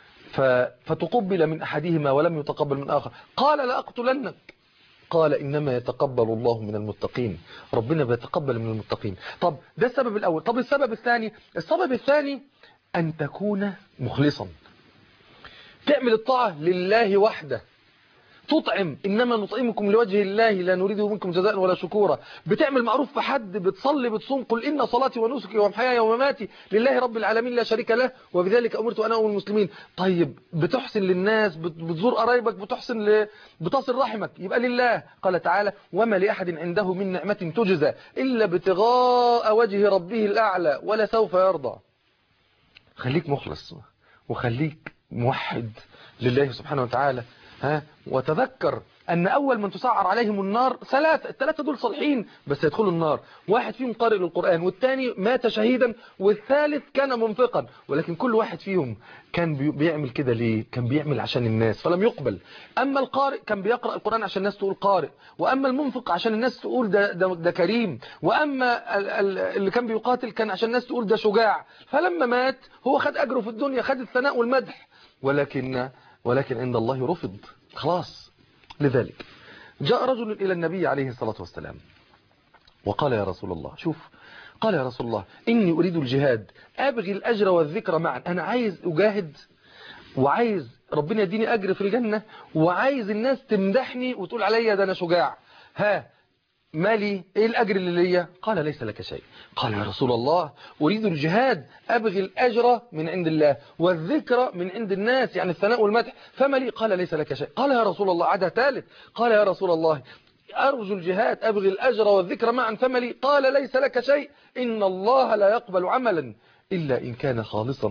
فتقبل من أحدهما ولم يتقبل من آخر. قال لأقتلنك، قال إنما يتقبل الله من المتقين. ربنا بيتقبل من المتقين. طب ده السبب الأول. طب السبب الثاني، السبب الثاني أن تكون مخلصا، تعمل الطاعة لله وحده. تطعم إنما نطعمكم لوجه الله لا نريده منكم جزاء ولا شكورا. بتعمل معروف في حد، بتصلي بتصوم، قل إن صلاتي ونسكي ومحياي ومماتي لله رب العالمين لا شريك له وبذلك أمرت أنا أول المسلمين. طيب بتحسن للناس، بتزور قرايبك، بتحسن ل... بتصل رحمك، يبقى لله. قال تعالى وما لأحد عنده من نعمة تجزى إلا ابتغاء وجه ربه الأعلى ولا سوف يرضى. خليك مخلص وخليك موحد لله سبحانه وتعالى. ها وتذكر أن أول من تسعر عليهم النار ثلاثة، الثلاثة دول صالحين بس يدخلوا النار. واحد فيهم قارئ للقرآن، والثاني مات شهيدا، والثالث كان منفقا. ولكن كل واحد فيهم كان بيعمل كده ليه؟ كان بيعمل عشان الناس فلم يقبل. أما القارئ كان بيقرأ القرآن عشان الناس تقول قارئ، وأما المنفق عشان الناس تقول ده, ده, ده كريم، وأما اللي كان بيقاتل كان عشان الناس تقول ده شجاع. فلما مات هو خد أجره في الدنيا، خد الثناء والمدح، ولكن ولكن عند الله رفض خلاص. لذلك جاء رجل إلى النبي عليه الصلاة والسلام وقال يا رسول الله، شوف، قال يا رسول الله إني أريد الجهاد أبغي الأجر والذكر معا. أنا عايز أجاهد وعايز ربنا يديني أجر في الجنة، وعايز الناس تمدحني وتقول عليا ده أنا شجاع. ها مالي ايه الاجر اللي ليا؟ قال ليس لك شيء. قال يا رسول الله اريد الجهاد ابغي الاجر من عند الله والذكر من عند الناس، يعني الثناء والمدح، فما لي؟ قال ليس لك شيء. قال يا رسول الله عدا ثالث، قال يا رسول الله ارجو الجهاد ابغي الاجر والذكر معا فما لي؟ قال ليس لك شيء. ان الله لا يقبل عملا الا ان كان خالصا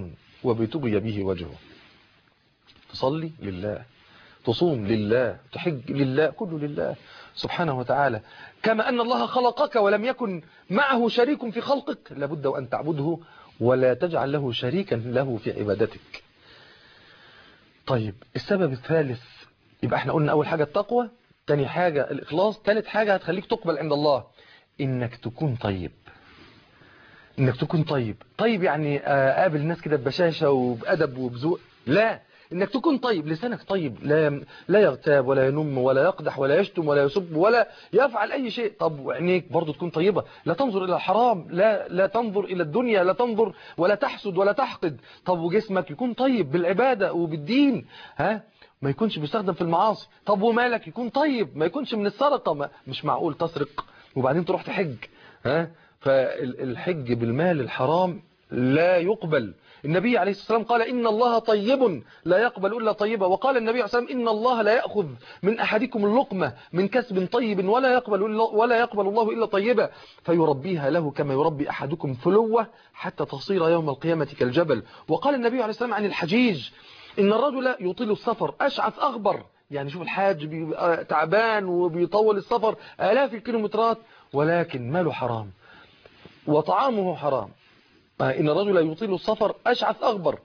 وابتغي به وجهه. تصلي لله، تصوم لله، تحج لله، كله لله سبحانه وتعالى. كما أن الله خلقك ولم يكن معه شريك في خلقك، لابد وأن تعبده ولا تجعل له شريكا له في عبادتك. طيب السبب الثالث، يبقى احنا قلنا أول حاجة التقوى، تاني حاجة الإخلاص، ثالث حاجة هتخليك تقبل عند الله إنك تكون طيب. إنك تكون طيب. طيب يعني قابل الناس كده ببشاشة وبأدب وبذوق؟ لا، إنك تكون طيب، لسانك طيب، لا لا يغتاب ولا ينم ولا يقدح ولا يشتم ولا يسب ولا يفعل أي شيء. طب وعينيك برضو تكون طيبة، لا تنظر إلى الحرام، لا لا تنظر إلى الدنيا، لا تنظر ولا تحسد ولا تحقد. طب وجسمك يكون طيب بالعبادة وبالدين، ها ما يكونش بيستخدم في المعاصي. طب ومالك يكون طيب، ما يكونش من السرقة، ما مش معقول تسرق وبعدين تروح تحج، ها فالحج بالمال الحرام لا يقبل. النبي عليه الصلاة والسلام قال إن الله طيب لا يقبل إلا طيبا، وقال النبي عليه الصلاة والسلام إن الله لا يأخذ من أحدكم اللقمة من كسب طيب ولا يقبل ولا يقبل الله إلا طيبا فيربيها له كما يربي أحدكم فلوة حتى تصير يوم القيامة كالجبل. وقال النبي عليه الصلاة والسلام عن الحجيج إن الرجل يطيل السفر أشعث أغبر، يعني شوف الحاج بيبقى تعبان وبيطول السفر آلاف الكيلومترات ولكن ماله حرام وطعامه حرام. إن الرجل يطيل السفر أشعث أغبر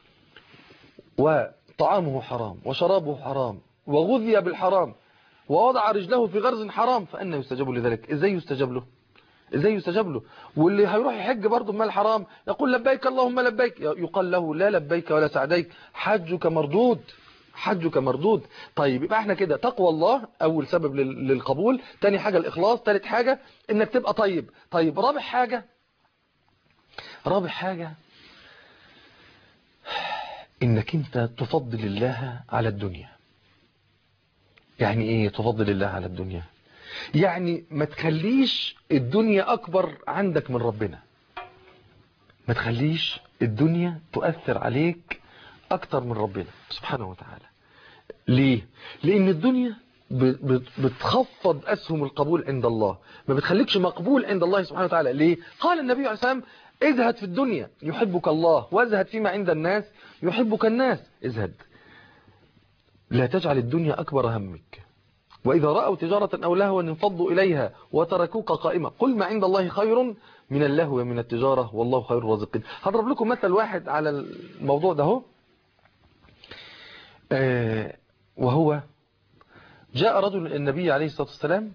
وطعامه حرام وشرابه حرام وغذي بالحرام ووضع رجله في غرز حرام، فأنا يستجاب لذلك؟ إزاي يستجاب له؟ إزاي يستجاب له؟ واللي هيروح يحج برضه بمال حرام يقول لبيك اللهم لبيك، يقال له لا لبيك ولا سعديك، حجك مردود، حجك مردود. طيب يبقى احنا كده تقوى الله أول سبب للقبول، تاني حاجة الإخلاص، تالت حاجة إنك تبقى طيب. طيب رابع حاجة رابع حاجة إنك أنت تفضل الله على الدنيا. يعني إيه تفضل الله على الدنيا؟ يعني ما تخليش الدنيا أكبر عندك من ربنا، ما تخليش الدنيا تؤثر عليك أكتر من ربنا سبحانه وتعالى. ليه؟ لأن الدنيا بتخفض أسهم القبول عند الله، ما بتخليكش مقبول عند الله سبحانه وتعالى. ليه؟ قال النبي عليه الصلاة والسلام ازهد في الدنيا يحبك الله وازهد فيما عند الناس يحبك الناس. ازهد، لا تجعل الدنيا أكبر همك، وإذا رأوا تجارة أو لهوا انفضوا إليها وتركوك قائمة، قل ما عند الله خير من اللهو ومن التجارة والله خير الرازقين. هضرب لكم مثل واحد على الموضوع ده هو. آه وهو جاء رجل النبي عليه الصلاة والسلام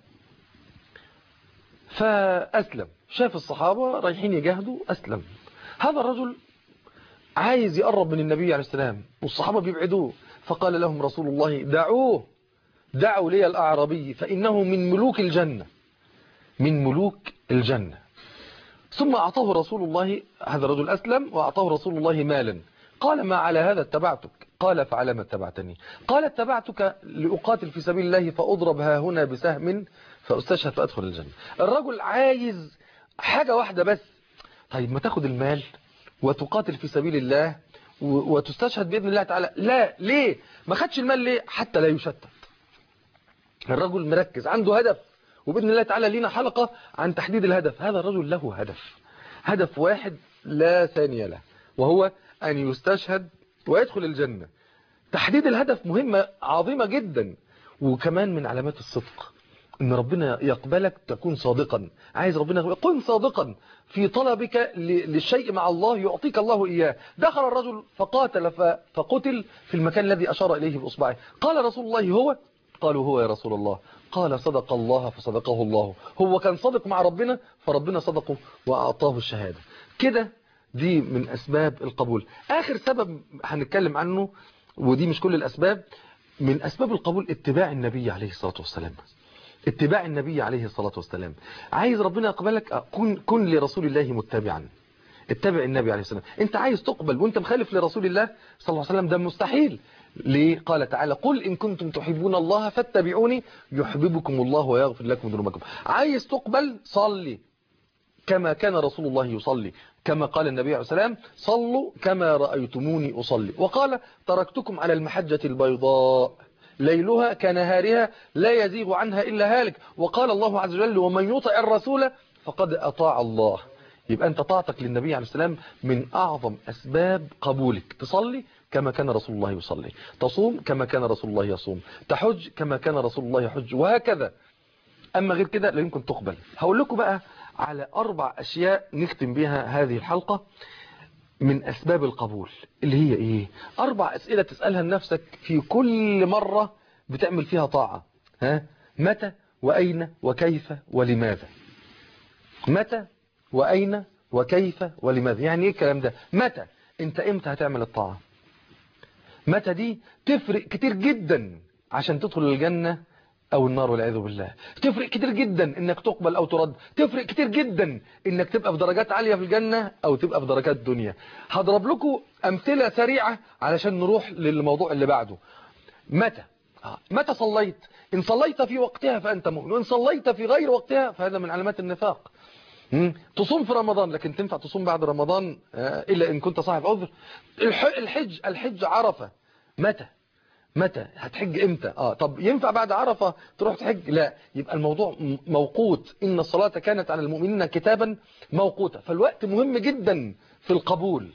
فأسلم، شاف الصحابة رايحين يجاهدوا أسلم. هذا الرجل عايز يقرب من النبي عليه السلام والصحابة بيبعدوه، فقال لهم رسول الله دعوه، دعوا لي الأعرابي فإنه من ملوك الجنة، من ملوك الجنة. ثم أعطاه رسول الله، هذا الرجل أسلم وأعطاه رسول الله مالا. قال ما على هذا اتبعتك؟ قال فعلى ما اتبعتني؟ قال اتبعتك لأقاتل في سبيل الله فأضرب ها هنا بسهم فأستشهد فأدخل الجنة. الرجل عايز حاجة واحدة بس. طيب ما تاخد المال وتقاتل في سبيل الله وتستشهد بإذن الله تعالى؟ لا، ليه ما خدش المال؟ ليه؟ حتى لا يشتت. الرجل مركز، عنده هدف، وبإذن الله تعالى لينا حلقة عن تحديد الهدف. هذا الرجل له هدف، هدف واحد لا ثاني له، وهو أن يستشهد ويدخل الجنة. تحديد الهدف مهمة عظيمة جدا، وكمان من علامات الصدق ان ربنا يقبلك تكون صادقا. عايز ربنا يقول كن صادقا في طلبك للشيء مع الله يعطيك الله إياه. دخل الرجل فقاتل فقتل في المكان الذي أشار إليه بإصبعه. قال رسول الله هو؟ قالوا هو يا رسول الله. قال صدق الله فصدقه الله. هو كان صادق مع ربنا فربنا صدقه وأعطاه الشهادة. كده دي من أسباب القبول. آخر سبب هنتكلم عنه، ودي مش كل الأسباب، من أسباب القبول اتباع النبي عليه الصلاة والسلام. اتباع النبي عليه الصلاة والسلام. عايز ربنا يقبلك، كن, كن لرسول الله متبعا، اتبع النبي عليه الصلاة والسلام. انت عايز تقبل وانت مخالف لرسول الله صلى الله عليه وسلم؟ ده مستحيل. ليه؟ قال تعالى قل إن كنتم تحبون الله فاتبعوني يحببكم الله ويغفر لكم ذنوبكم. عايز تقبل صلي كما كان رسول الله يصلي، كما قال النبي عليه الصلاة والسلام صلوا كما رأيتموني أصلي. وقال تركتكم على المحجة البيضاء ليلها كنهارها لا يزيغ عنها إلا هالك. وقال الله عز وجل ومن يطع الرسول فقد أطاع الله. يبقى أنت طاعتك للنبي عليه السلام من أعظم أسباب قبولك. تصلي كما كان رسول الله يصلي، تصوم كما كان رسول الله يصوم، تحج كما كان رسول الله يحج، وهكذا. أما غير كده لا يمكن تقبل. هقول لكم بقى على أربع أشياء نختم بها هذه الحلقة من أسباب القبول، اللي هي إيه؟ أربع أسئلة تسألها لنفسك في كل مرة بتعمل فيها طاعة. ها؟ متى وأين وكيف ولماذا؟ متى وأين وكيف ولماذا؟ يعني إيه الكلام ده؟ متى؟ أنت إمتى هتعمل الطاعة؟ متى دي تفرق كتير جدا عشان تدخل الجنة أو النار والعياذ بالله. تفرق كتير جدا إنك تقبل أو ترد. تفرق كتير جدا إنك تبقى في درجات عالية في الجنة أو تبقى في درجات دنيا. هضرب لكم أمثلة سريعة علشان نروح للموضوع اللي بعده. متى؟ متى صليت؟ إن صليت في وقتها فأنت مؤمن، وإن صليت في غير وقتها فهذا من علامات النفاق. تصوم في رمضان لكن تنفع تصوم بعد رمضان إلا إن كنت صاحب عذر. الحج الحج عرفة. متى؟ متى هتحج امتى؟ اه طب ينفع بعد عرفة تروح تحج؟ لا. يبقى الموضوع موقوت. إن الصلاة كانت على المؤمنين كتابا موقوتا. فالوقت مهم جدا في القبول.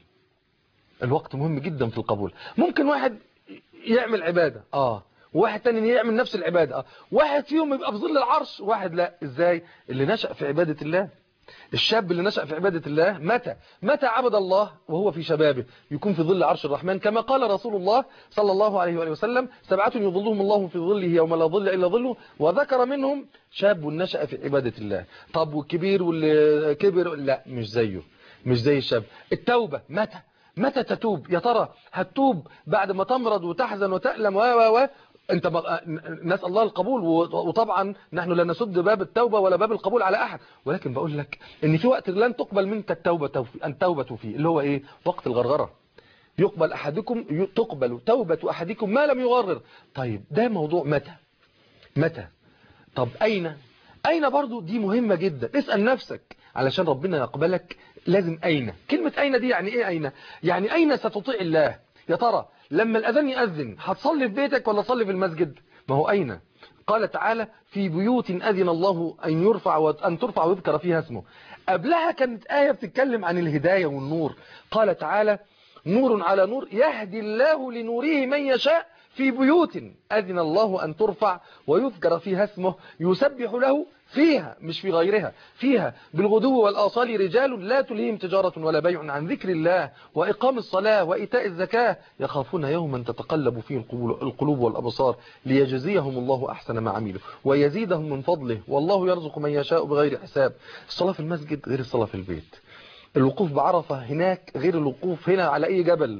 الوقت مهم جدا في القبول. ممكن واحد يعمل عبادة اه وواحد تاني يعمل نفس العبادة اه واحد فيهم يبقى في ظل العرش وواحد لا. ازاي؟ اللي نشأ في عبادة الله، الشاب اللي نشأ في عبادة الله متى متى عبد الله وهو في شبابه يكون في ظل عرش الرحمن، كما قال رسول الله صلى الله عليه وآله وسلم: سبعة يظلهم الله في ظله يوم لا ظل إلا ظله، وذكر منهم شاب نشأ في عبادة الله. طب والكبير واللي كبر؟ لا مش زيه، مش زي الشاب. التوبة متى متى تتوب؟ يا ترى هتتوب بعد ما تمرض وتحزن وتألم و و انت نسأل الله القبول، وطبعا نحن لا نسد باب التوبة ولا باب القبول على احد، ولكن بقول لك ان في وقت لن تقبل منك التوبة التوبة فيه، اللي هو ايه؟ وقت الغرغرة. يقبل احدكم تقبل توبة احدكم ما لم يغرر. طيب ده موضوع متى متى طب اين اين برضو دي مهمة جدا. اسأل نفسك علشان ربنا يقبلك لازم اين. كلمة اين دي يعني ايه؟ اين يعني اين ستطيع الله. يا ترى لما الأذان يأذن هتصلي في بيتك ولا تصلي في المسجد؟ ما هو أين؟ قال تعالى: في بيوت أذن الله أن يرفع وأن ترفع ويذكر فيها اسمه. قبلها كانت آية بتتكلم عن الهداية والنور. قال تعالى: نور على نور يهدي الله لنوره من يشاء في بيوت أذن الله أن ترفع ويذكر فيها اسمه يسبح له فيها، مش في غيرها، فيها بالغدو والآصال رجال لا تلهيهم تجارة ولا بيع عن ذكر الله وإقام الصلاة وإيتاء الزكاة يخافون يوما تتقلب فيه القلوب والأبصار ليجزيهم الله أحسن ما عملوا ويزيدهم من فضله والله يرزق من يشاء بغير حساب. الصلاة في المسجد غير الصلاة في البيت. الوقوف بعرفة هناك غير الوقوف هنا على أي جبل.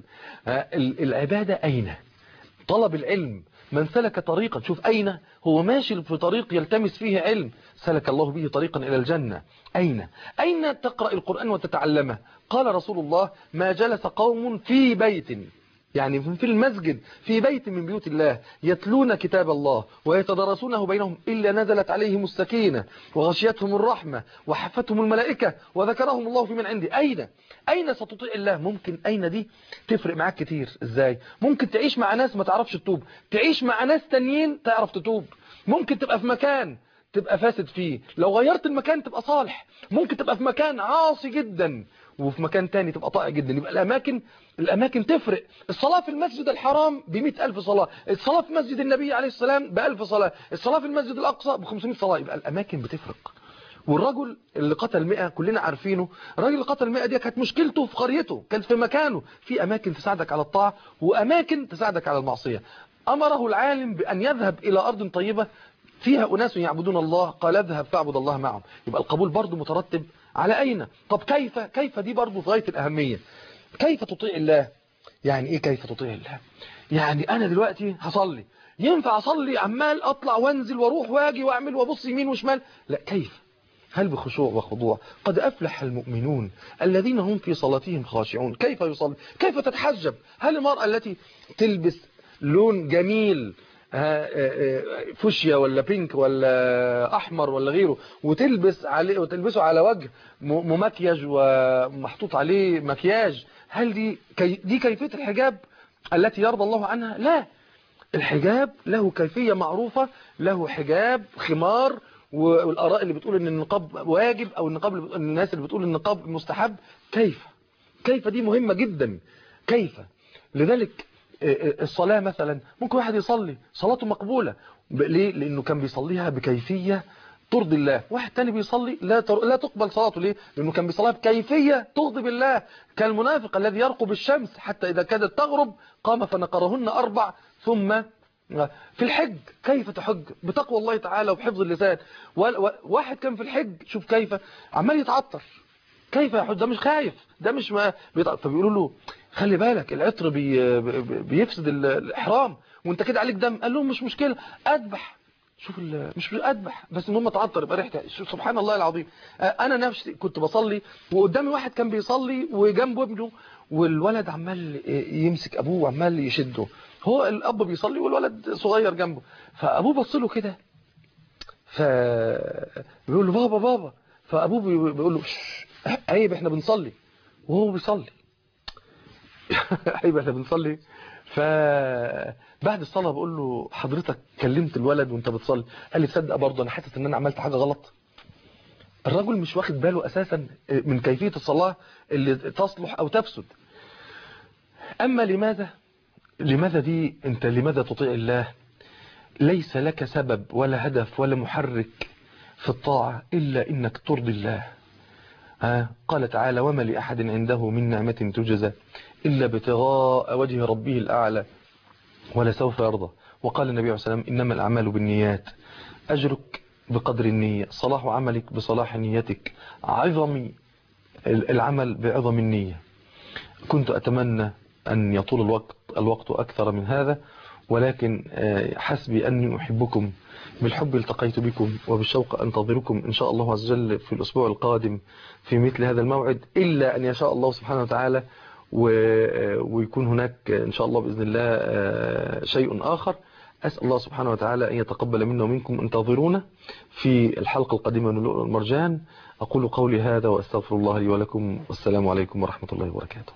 العبادة أين؟ طلب العلم. من سلك طريقا، شوف أين هو ماشي في طريق يلتمس فيه علم سلك الله به طريقا إلى الجنة. أين أين تقرأ القرآن وتتعلمه؟ قال رسول الله: ما جلس قوم في بيت، يعني في المسجد، في بيت من بيوت الله، يتلون كتاب الله ويتدرسونه بينهم إلا نزلت عليهم السكينة وغشيتهم الرحمة وحفتهم الملائكة وذكرهم الله في من عنده. أين أين ستطيع الله؟ ممكن أين دي تفرق معاك كتير. إزاي؟ ممكن تعيش مع ناس ما تعرفش تتوب، تعيش مع ناس تانيين تعرف تتوب. ممكن تبقى في مكان تبقى فاسد فيه، لو غيرت المكان تبقى صالح. ممكن تبقى في مكان عاصي جدا وفي مكان تاني تبقى طائع جدا. يبقى الأماكن الأماكن تفرق. الصلاة في المسجد الحرام بمئة ألف صلاة، الصلاة في مسجد النبي عليه السلام بألف صلاة، الصلاة في المسجد الأقصى بخمسمائة صلاة. يبقى الأماكن بتفرق. والرجل اللي قتل مئة كلنا عارفينه، الراجل اللي قتل مئة دي كانت مشكلته في قريته، كانت في مكانه. في أماكن تساعدك على الطاعة وأماكن تساعدك على المعصية. أمره العالم بأن يذهب إلى أرض طيبة فيها أناس يعبدون الله، قال: اذهب فاعبد الله معهم. يبقى القبول برضو مترتب على أين. طب كيف كيف دي برضو في غاية الأهمية. كيف تطيع الله؟ يعني إيه كيف تطيع الله؟ يعني أنا دلوقتي هصلي، ينفع أصلي عمال أطلع وانزل واروح واجي واعمل وابص يمين وشمال؟ لا. كيف؟ هل بخشوع وخضوع؟ قد أفلح المؤمنون الذين هم في صلاتهم خاشعون. كيف يصلي؟ كيف تتحجب؟ هل المرأة التي تلبس لون جميل فوشيا ولا بينك ولا احمر ولا غيره وتلبس عليه وتلبسه على وجه ممكياج ومحطوط عليه مكياج، هل دي كي دي كيفية الحجاب التي يرضى الله عنها؟ لا. الحجاب له كيفية معروفة، له حجاب خمار والآراء اللي بتقول ان النقاب واجب او النقاب اللي الناس اللي بتقول النقاب مستحب. كيف كيف دي مهمة جدا. كيف لذلك الصلاة مثلا ممكن واحد يصلي صلاته مقبولة ليه؟ لأنه كان بيصليها بكيفية ترضي الله. واحد تاني بيصلي لا تر... لا تقبل صلاته ليه؟ لأنه كان بيصليها بكيفية تغضب الله، كالمنافق الذي يرقب الشمس حتى إذا كادت تغرب قام فنقرهن أربع. ثم في الحج كيف تحج؟ بتقوى الله تعالى وبحفظ اللسان. واحد كان في الحج شوف كيف عمال يتعطر، كيف يحج؟ ده مش خايف، ده مش ما بيتعطر. فبيقولوا له خلي بالك العطر بي... بيفسد الإحرام وانت كده عليك دم. قال لهم مش مشكلة أذبح. شوف مش أذبح بس المهم اتعطر يبقى ريحتها. سبحان الله العظيم. انا نفسي كنت بصلي وقدامي واحد كان بيصلي وجنبه ابنه، والولد عمال يمسك ابوه وعمال يشده. هو الاب بيصلي والولد صغير جنبه، فابوه بص له كده فبيقول له بابا بابا، فابوه بيقول له عيب احنا بنصلي، وهو بيصلي عيب احنا بنصلي. فبعد الصلاة بقول له حضرتك كلمت الولد وانت بتصلي؟ قال لي تصدق برضه انا حاسس ان انا عملت حاجة غلط. الرجل مش واخد باله اساسا من كيفية الصلاة اللي تصلح او تفسد. اما لماذا لماذا دي انت لماذا تطيع الله؟ ليس لك سبب ولا هدف ولا محرك في الطاعة الا انك ترضي الله. ها قال تعالى وما لأحد عنده من نعمة تجزى إلا ابتغاء وجه ربه الأعلى ولسوف يرضى. وقال النبي عليه الصلاة والسلام إنما الأعمال بالنيات. أجرك بقدر النية، صلاح عملك بصلاح نيتك، عظم العمل بعظم النية. كنت أتمنى أن يطول الوقت الوقت أكثر من هذا، ولكن حسبي أني أحبكم، بالحب التقيت بكم وبالشوق أنتظركم إن شاء الله عز وجل في الأسبوع القادم في مثل هذا الموعد، إلا أن يشاء الله سبحانه وتعالى ويكون هناك إن شاء الله بإذن الله شيء آخر. أسأل الله سبحانه وتعالى أن يتقبل منا ومنكم. انتظرونا في الحلقة القادمة من اللؤلؤ والمرجان. أقول قولي هذا وأستغفر الله لي ولكم، والسلام عليكم ورحمة الله وبركاته.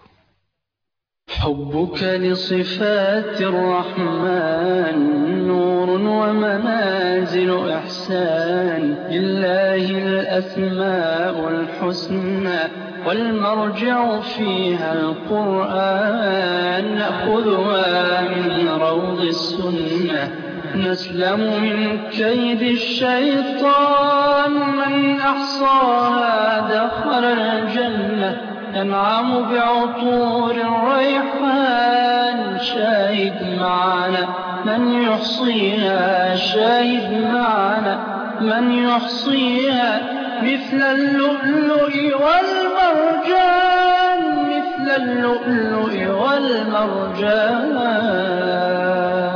حبك لصفات الرحمن نور ومنازل إحسان، لله الأسماء الحسنى والمرجع فيها القرآن، نأخذها من روض السنة نسلم من كيد الشيطان، من أحصاها دخل الجنة ينعم بعطور الريحان. شاهد معنا من يحصيها، شاهد معنا من يحصيها، مثل اللؤلؤ والمرجان، مثل اللؤلؤ والمرجان.